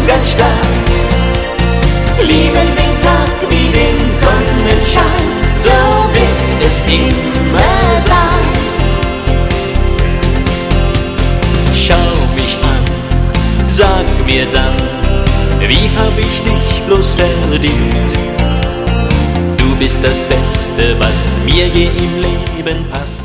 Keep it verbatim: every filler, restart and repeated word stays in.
ganz stark. Lieben den Tag wie den Sonnenschein, so wird es immer sein. Schau mich an, sag mir dann, wie hab ich dich bloß verdient? Du bist das Beste, was mir je im Leben passt.